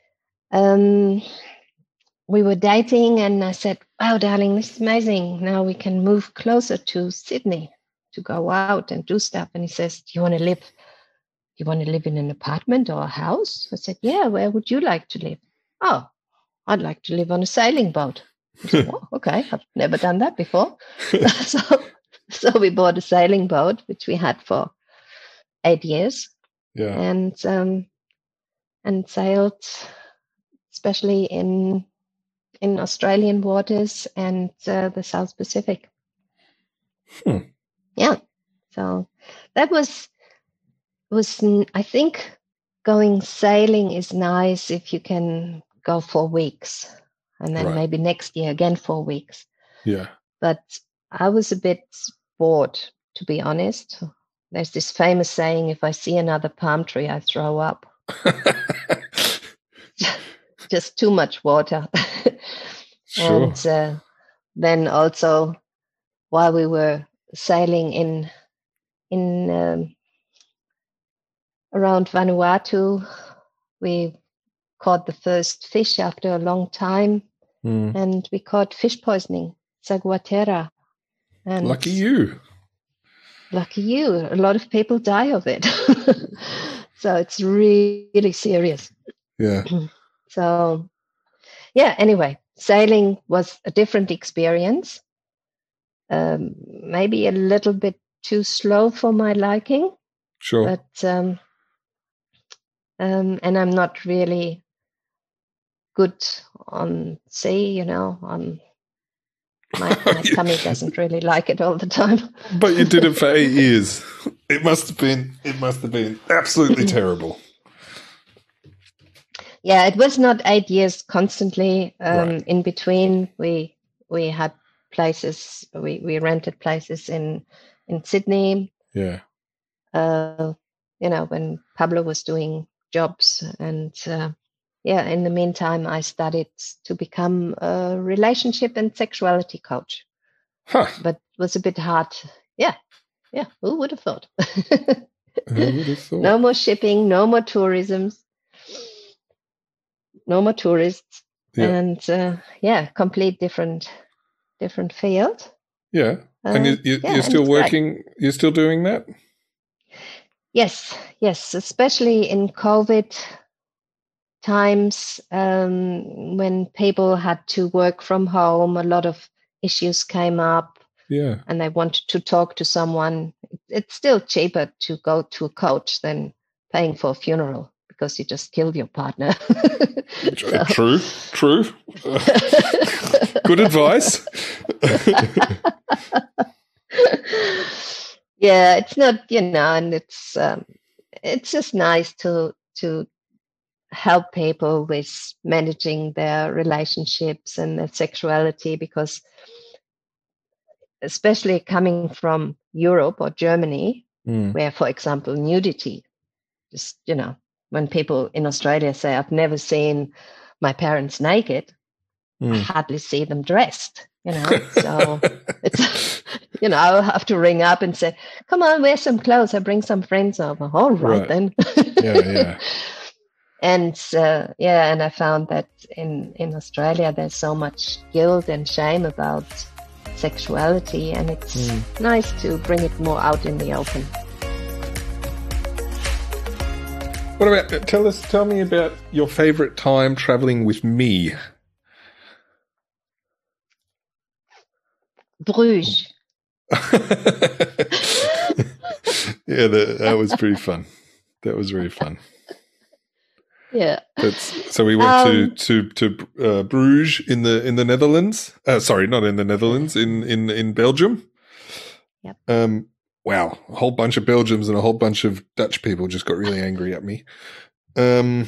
um, we were dating, and I said, wow, darling, this is amazing. Now we can move closer to Sydney to go out and do stuff. And he says, do you want to live You want to live in an apartment or a house? I said, yeah, where would you like to live? Oh, I'd like to live on a sailing boat. I said, oh, okay, I've never done that before. so, so we bought a sailing boat, which we had for eight years. Yeah. And um, and sailed, especially in in Australian waters and uh, the South Pacific. Hmm. Yeah. So that was was I think going sailing is nice if you can go four weeks and then Right. maybe next year again four weeks. Yeah. But I was a bit bored, to be honest. There's this famous saying, if I see another palm tree, I throw up. Just too much water. Sure. And uh, then also while we were sailing in in um, around Vanuatu, we caught the first fish after a long time, mm. and we caught fish poisoning, saguatera. And lucky you. Lucky you. A lot of people die of it. So it's really, really serious. Yeah. So, yeah, anyway, sailing was a different experience. Um, maybe a little bit too slow for my liking. Sure. But, um, um, and I'm not really good on sea, you know, on my, my tummy doesn't really like it all the time. But you did it for eight years. It must have been, it must have been absolutely terrible. Yeah, it was not eight years constantly. Um, Right. In between, we we had places, we, we rented places in in Sydney. Yeah. Uh, you know, when Pablo was doing jobs, and uh, yeah, in the meantime, I studied to become a relationship and sexuality coach. Huh. But it was a bit hard. Yeah, yeah. Who would have thought? Who would have thought? No more shipping, no more tourism. No more tourists, Yeah. and uh, yeah, complete different different field. Yeah. Uh, and you, you, yeah, you're and still it's great. working, you're still doing that? Yes, yes, especially in COVID times, um, when people had to work from home, a lot of issues came up. Yeah. And they wanted to talk to someone. It's still cheaper to go to a coach than paying for a funeral, because you just killed your partner. So. True, true. Uh, good advice. Yeah, it's not, you know, and it's um, it's just nice to to help people with managing their relationships and their sexuality, because especially coming from Europe or Germany, mm. where, for example, nudity, just, you know, when people in Australia say, I've never seen my parents naked, mm. I hardly see them dressed, you know. So it's, you know, I have to ring up and say, come on, wear some clothes. I bring some friends over. All right, right. then. Yeah, yeah. And uh, yeah, and I found that in, in Australia, there's so much guilt and shame about sexuality, and it's mm. nice to bring it more out in the open. What about, tell us, tell me about your favorite time traveling with me. Bruges. Yeah, that, that was pretty fun. That was very fun. Yeah. That's, so we went um, to to to uh, Bruges in the in the Netherlands. Uh, sorry, not in the Netherlands. In in in Belgium. Yep. Um. Wow, a whole bunch of Belgians and a whole bunch of Dutch people just got really angry at me. Um.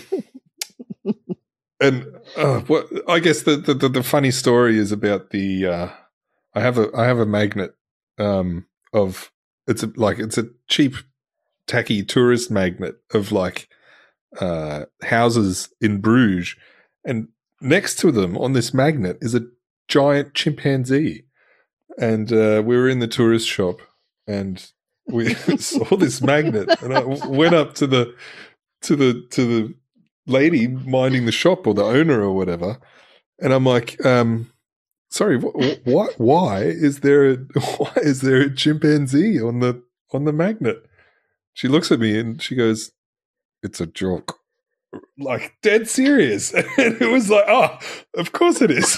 And uh, what I guess the, the the funny story is about the. Uh, I have a I have a magnet. Um. Of it's a, like it's a cheap, tacky tourist magnet of like. Uh, houses in Bruges, and next to them on this magnet is a giant chimpanzee. And uh, we were in the tourist shop, and we saw this magnet, and I went up to the to the to the lady minding the shop, or the owner or whatever, and I'm like, um, "Sorry, what? What? Why is there a why is there a chimpanzee on the on the magnet?" She looks at me and she goes, "It's a joke." Like dead serious. And it was like, oh, of course it is.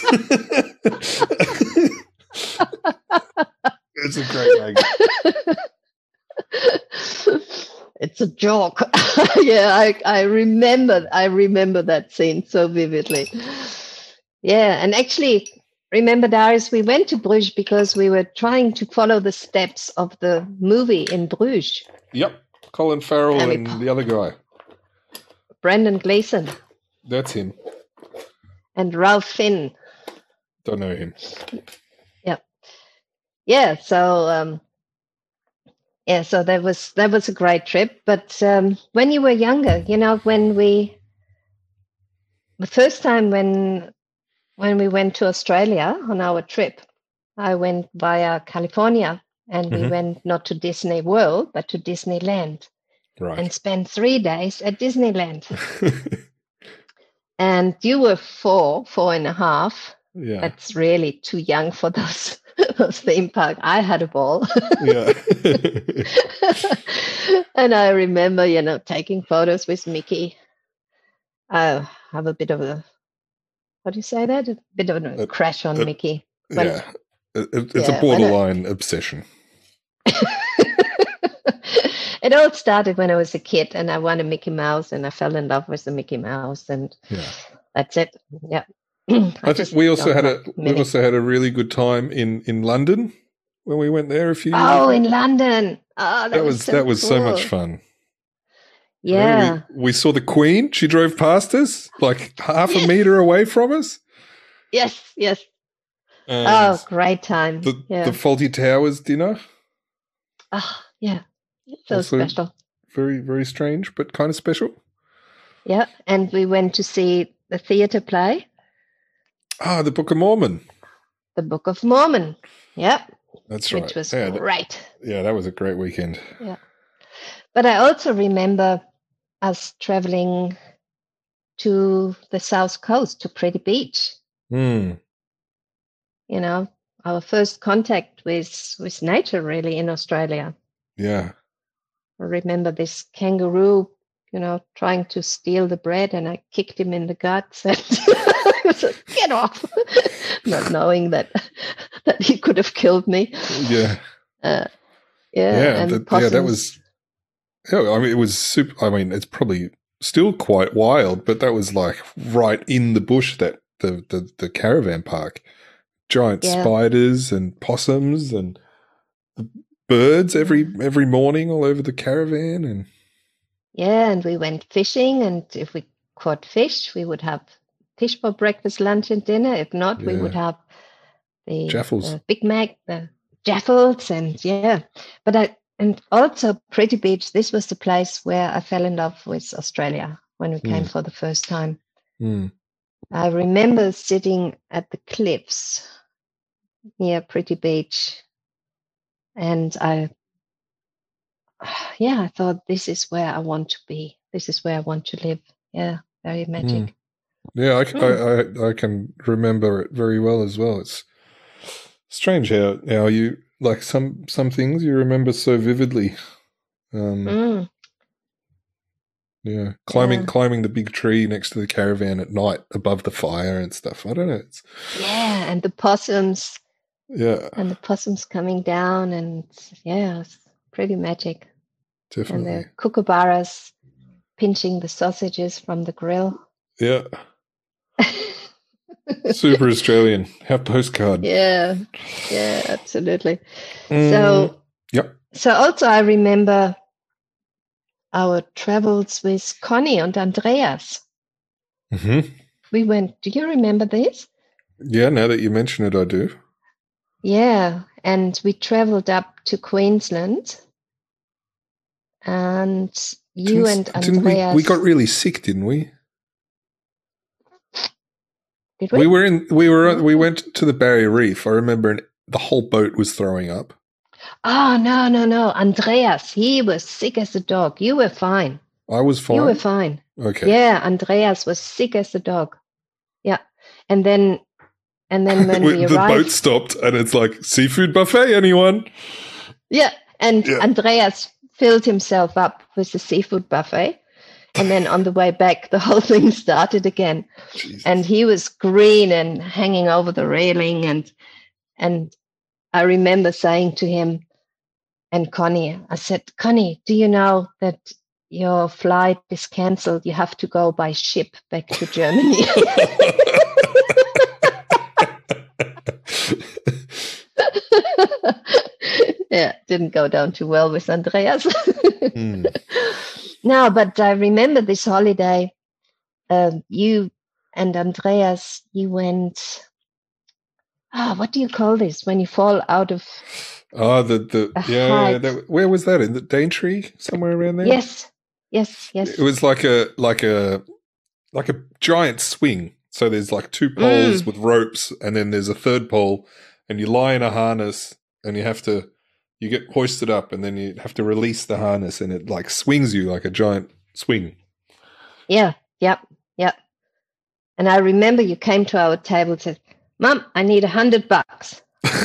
It's a great magnet. It's a joke. yeah, I, I remember I remember that scene so vividly. Yeah, and actually, remember, Darius, we went to Bruges because we were trying to follow the steps of the movie in Bruges. Yep, Colin Farrell and, And and we- the other guy. Brendan Gleeson That's him. and Ralph Finn. Don't know him. Yeah, so um, yeah, so that was that was a great trip. But um, when you were younger, you know, when we the first time when when we went to Australia on our trip, I went via California, and we Mhm. went not to Disney World but to Disneyland, Right. and spent three days at Disneyland. And you were four, four and a half. yeah. That's really too young for those those theme park. I had a ball. Yeah. And I remember, you know, taking photos with Mickey. I have a bit of a, what do you say that? A bit of a Uh, crash on uh, Mickey. When- yeah. It, it's Yeah, a when I- borderline obsession. It all started when I was a kid and I won a Mickey Mouse and I fell in love with the Mickey Mouse, and Yeah. that's it. Yeah. I, think just we also don't had a like we Minnie. also had a really good time in, in London when we went there a few years Oh, ago. in London. Oh, that, that was, was so that was so much cool. fun. Yeah. Remember we, we saw the Queen. She drove past us, like half a Yes. meter away from us. Yes, yes. And Oh, great time. the yeah. the Faulty Towers dinner, oh, yeah. So also- special. very very strange, but kind of special. Yeah. And we went to see the theater play, Ah, the Book of Mormon. The Book of Mormon. Yep. That's right. Which was yeah, that, great. yeah, that was a great weekend. But I also remember us traveling to the South Coast, to Pretty Beach. Hmm. You know, our first contact with with nature really in Australia. Yeah. I remember this kangaroo, you know, trying to steal the bread, and I kicked him in the guts and I said, "Get off!" Not knowing that that he could have killed me. Yeah. Uh, yeah, Yeah. and that, yeah. That possums. was. Yeah. I mean, it was super. I mean, it's probably still quite wild, but that was like right in the bush. That the the, the caravan park, giant Yeah. spiders and possums and the birds every every morning all over the caravan, and Yeah, and we went fishing, and if we caught fish, we would have fish for breakfast, lunch, and dinner. If not, we would Yeah. have the, Jaffles. the Big Mac, the jaffles, and yeah. But I and also Pretty Beach. This was the place where I fell in love with Australia when we came Mm. for the first time. Hmm. I remember sitting at the cliffs near Pretty Beach, and I, yeah, I thought this is where I want to be. This is where I want to live. Yeah, very magic. Yeah, I, Hmm. I, I, I can remember it very well as well. It's strange how, how you like some some things you remember so vividly. Um, Mm. yeah, climbing Yeah. climbing the big tree next to the caravan at night above the fire and stuff. I don't know. It's Yeah, and the possums yeah, and the possums coming down, and yeah, it's pretty magic. And definitely. the kookaburras pinching the sausages from the grill. Yeah, super Australian. Our postcard. Yeah, yeah, absolutely. Mm, So, yep. so also I remember our travels with Connie and Andreas. hmm We went. Do you remember this? Yeah, now that you mention it, I do. Yeah, and we traveled up to Queensland, and you Didn't- and didn't Andreas. we? We got really sick, didn't we? Did We we? were in. We were. We Oh. went to the Barrier Reef. I remember, and the whole boat was throwing up. Oh no, no, no! Andreas, he was sick as a dog. You were fine. I was fine. You were fine. Okay. Yeah, Andreas was sick as a dog. Yeah, and then, and then when We- we the boat arrived, stopped, and it's like seafood buffet. Anyone? yeah, and Yeah. Andreas filled himself up with the seafood buffet, and then on the way back, the whole thing started again. Jesus. And he was green and hanging over the railing, and and I remember saying to him and Connie, I said, Connie, do you know that your flight is cancelled. You have to go by ship back to Germany. Yeah, didn't go down too well with Andreas. mm. No, but I remember this holiday. Um, you and Andreas, you went. Ah, oh, what do you call this when you fall out of? Oh, the the yeah, yeah that, where was that, in the Daintree, somewhere around there? Yes, yes, yes. It was like a like a like a giant swing. So there's like two poles mm. with ropes, and then there's a third pole, and you lie in a harness, and you have to you get hoisted up, and then you have to release the harness, and it like swings you like a giant swing. Yeah, yep, yep. And I remember you came to our table and said, "Mum, I need a hundred bucks."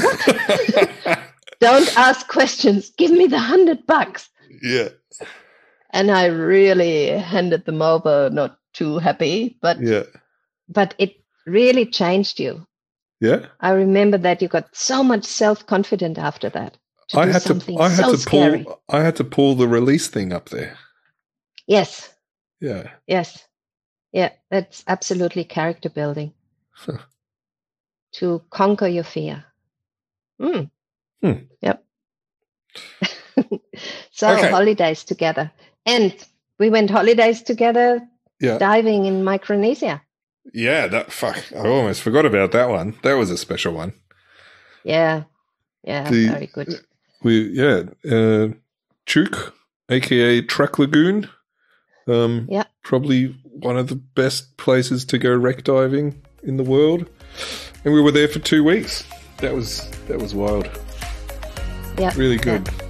Don't ask questions. Give me the hundred bucks. Yeah. And I really handed them over, not too happy, but yeah. But it really changed you. Yeah. I remember that you got so much self-confidence after that. To I do had something to. I had so to scary. pull. I had to pull the release thing up there. Yes. Yeah. Yes. Yeah. That's absolutely character building. Huh. To conquer your fear. Mm. Hmm. Yep. So okay. Holidays together. And we went holidays together yeah. diving in Micronesia. Yeah, that fuck. I almost forgot about that one. That was a special one. Yeah. Yeah, the, very good. We yeah. Uh Chuk, aka Truck Lagoon. Um yeah. Probably one of the best places to go wreck diving in the world. And we were there for two weeks. That was that was wild. Yeah. Really good. Yeah.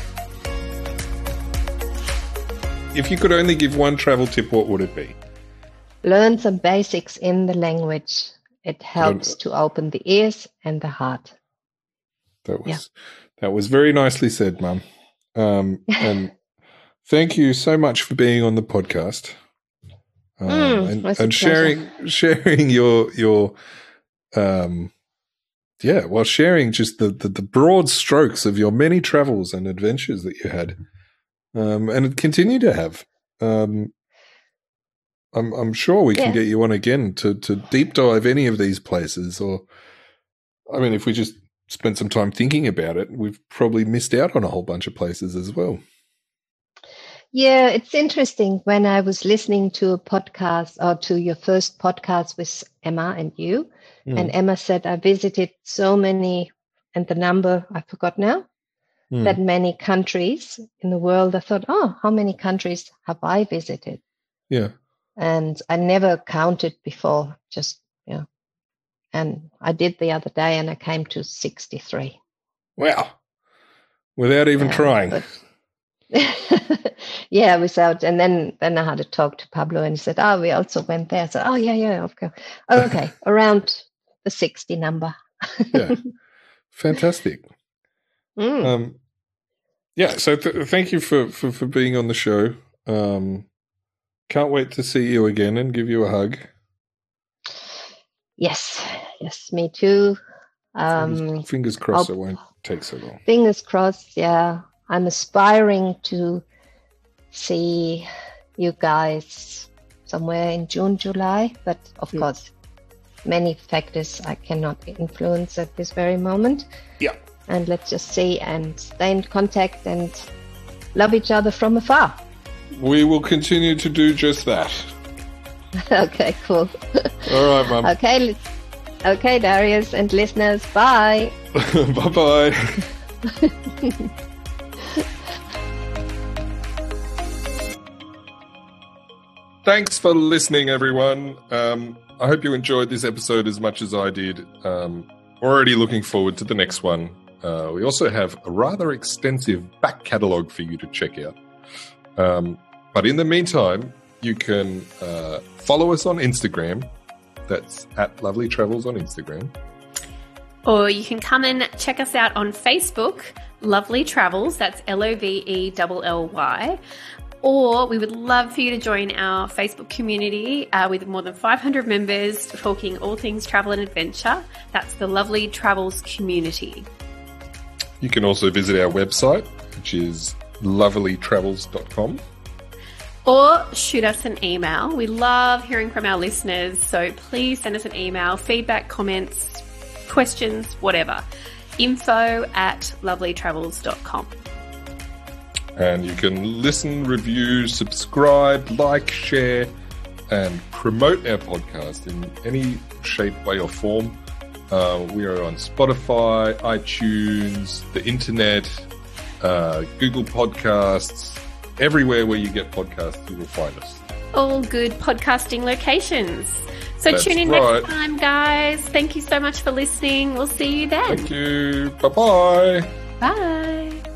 If you could only give one travel tip, what would it be? Learn some basics in the language. It helps to open the ears and the heart. That was yeah. that was very nicely said, Mum. Um, and thank you so much for being on the podcast. Um, mm, and and sharing sharing your your um yeah, well sharing just the, the, the broad strokes of your many travels and adventures that you had. Um, and continue to have. Um, I'm I'm sure we can yeah. get you on again to to deep dive any of these places. Or, I mean, if we just spent some time thinking about it, we've probably missed out on a whole bunch of places as well. Yeah, it's interesting. When I was listening to a podcast or to your first podcast with Emma and you, mm. and Emma said, I visited so many, and the number I forgot now. Mm. That many countries in the world. I thought, oh, how many countries have I visited? Yeah. And I never counted before, just, you know. And I did the other day and I came to sixty-three. Wow. Without even yeah, trying. But yeah, without. And then, then I had to talk to Pablo and he said, oh, we also went there. So, oh, yeah, yeah, okay. Okay, around the sixty number. Yeah. Fantastic. Mm. Um, yeah, so th- thank you for, for, for being on the show. Um, can't wait to see you again and give you a hug. Yes, yes, me too. Um, fingers, fingers crossed I'll, it won't take so long. Fingers crossed, yeah. I'm aspiring to see you guys somewhere in June, July, but of yeah. course, many factors I cannot influence at this very moment. Yeah. And let's just see and stay in contact and love each other from afar. We will continue to do just that. Okay, cool. All right, Mum. Okay, okay, Darius and listeners, bye. Bye-bye. Thanks for listening, everyone. Um, I hope you enjoyed this episode as much as I did. Um, already looking forward to the next one. Uh, we also have a rather extensive back catalogue for you to check out. Um, but in the meantime, you can uh, follow us on Instagram. That's at Lovely Travels on Instagram. Or you can come and check us out on Facebook, Lovely Travels. That's L O V E L L Y. Or we would love for you to join our Facebook community uh, with more than five hundred members talking all things travel and adventure. That's the Lovely Travels community. You can also visit our website, which is lovely travels dot com. Or shoot us an email. We love hearing from our listeners, so please send us an email, feedback, comments, questions, whatever. Info at lovely travels dot com. And you can listen, review, subscribe, like, share, and promote our podcast in any shape, way, or form. Uh, we are on Spotify, iTunes, the internet, uh, Google Podcasts. Everywhere where you get podcasts, you will find us. All good podcasting locations. So That's tune in right. next time, guys. Thank you so much for listening. We'll see you then. Thank you. Bye-bye. Bye.